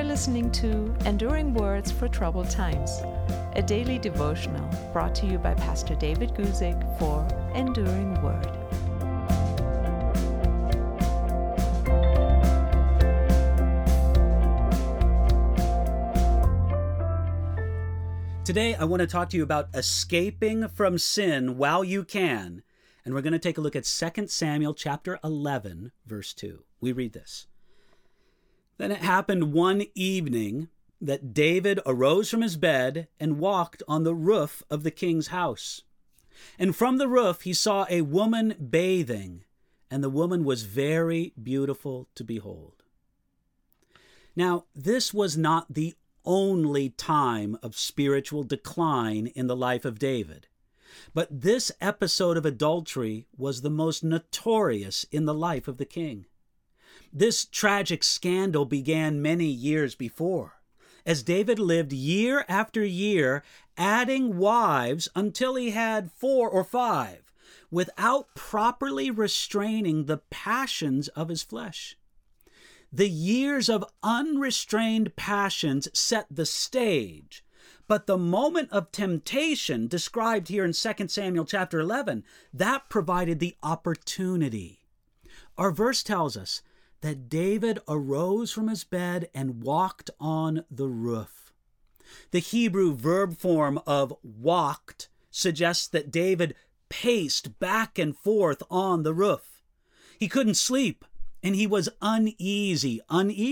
listening to Enduring Words for Troubled Times, a daily devotional brought to you by Pastor David Guzik for Enduring Word. Today, I want to talk to you about escaping from sin while you can. And we're going to take a look at 2 Samuel chapter 11, verse 2. We read this. Then it happened one evening that David arose from his bed and walked on the roof of the king's house. And from the roof he saw a woman bathing, and the woman was very beautiful to behold. Now, this was not the only time of spiritual decline in the life of David, but this episode of adultery was the most notorious in the life of the king. This tragic scandal began many years before, as David lived year after year, adding wives until he had 4 or 5, without properly restraining the passions of his flesh. The years of unrestrained passions set the stage, but the moment of temptation described here in 2 Samuel chapter 11, that provided the opportunity. Our verse tells us that David arose from his bed and walked on the roof. The Hebrew verb form of walked suggests that David paced back and forth on the roof. He couldn't sleep, and he was uneasy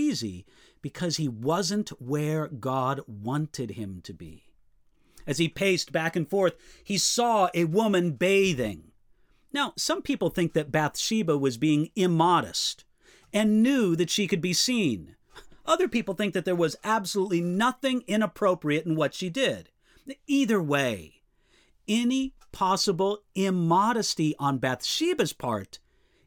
because he wasn't where God wanted him to be. As he paced back and forth, he saw a woman bathing. Now, some people think that Bathsheba was being immodest and knew that she could be seen. Other people think that there was absolutely nothing inappropriate in what she did. Either way, any possible immodesty on Bathsheba's part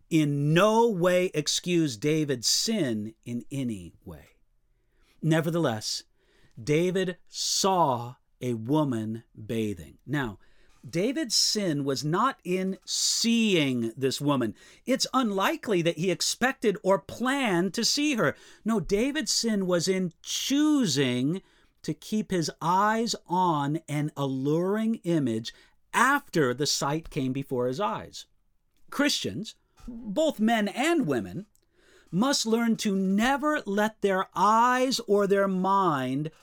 in no way excused David's sin in any way. Nevertheless, David saw a woman bathing. Now, David's sin was not in seeing this woman. It's unlikely that he expected or planned to see her. No, David's sin was in choosing to keep his eyes on an alluring image after the sight came before his eyes. Christians, both men and women, must learn to never let their eyes or their mind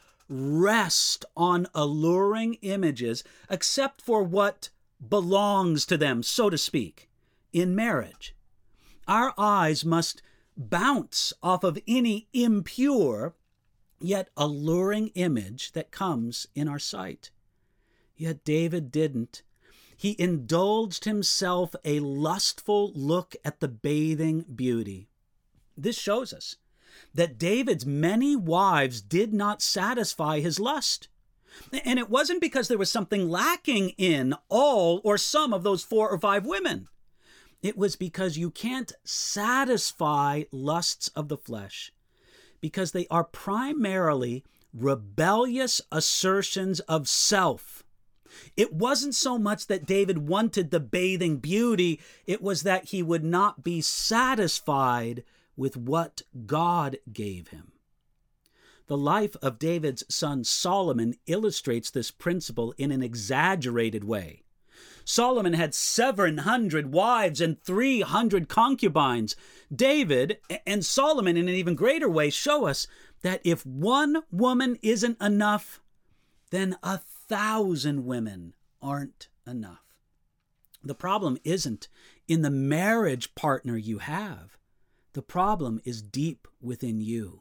rest on alluring images except for what belongs to them, so to speak, in marriage. Our eyes must bounce off of any impure yet alluring image that comes in our sight. Yet David didn't. He indulged himself a lustful look at the bathing beauty. This shows us that David's many wives did not satisfy his lust. And it wasn't because there was something lacking in all or some of those 4 or 5 women. It was because you can't satisfy lusts of the flesh, because they are primarily rebellious assertions of self. It wasn't so much that David wanted the bathing beauty, it was that he would not be satisfied with what God gave him. The life of David's son Solomon illustrates this principle in an exaggerated way. Solomon had 700 wives and 300 concubines. David and Solomon, in an even greater way, show us that if one woman isn't enough, then 1,000 women aren't enough. The problem isn't in the marriage partner you have. The problem is deep within you.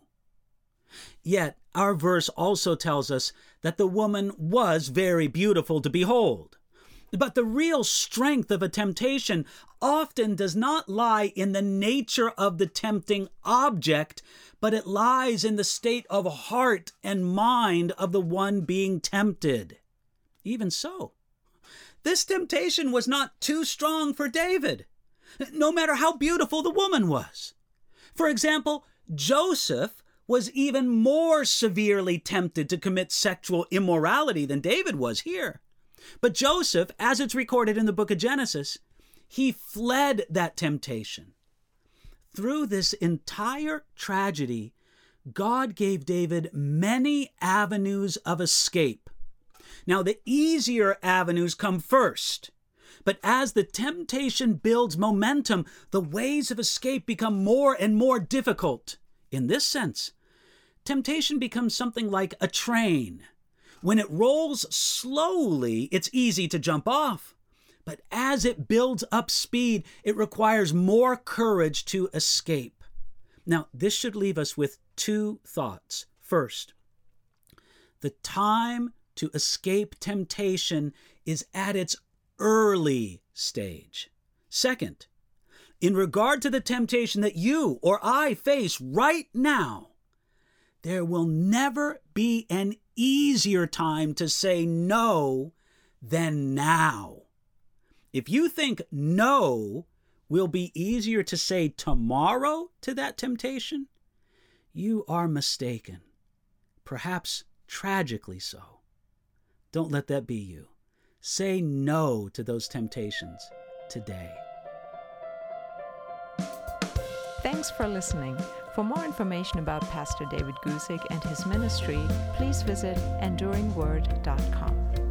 Yet, our verse also tells us that the woman was very beautiful to behold. But the real strength of a temptation often does not lie in the nature of the tempting object, but it lies in the state of heart and mind of the one being tempted. Even so, this temptation was not too strong for David, no matter how beautiful the woman was. For example, Joseph was even more severely tempted to commit sexual immorality than David was here. But Joseph, as it's recorded in the book of Genesis, he fled that temptation. Through this entire tragedy, God gave David many avenues of escape. Now, the easier avenues come first. But as the temptation builds momentum, the ways of escape become more and more difficult. In this sense, temptation becomes something like a train. When it rolls slowly, it's easy to jump off. But as it builds up speed, it requires more courage to escape. Now, this should leave us with two thoughts. First, the time to escape temptation is at its early stage. Second, in regard to the temptation that you or I face right now, there will never be an easier time to say no than now. If you think no will be easier to say tomorrow to that temptation, you are mistaken, perhaps tragically so. Don't let that be you. Say no to those temptations today. Thanks for listening. For more information about Pastor David Guzik and his ministry, please visit enduringword.com.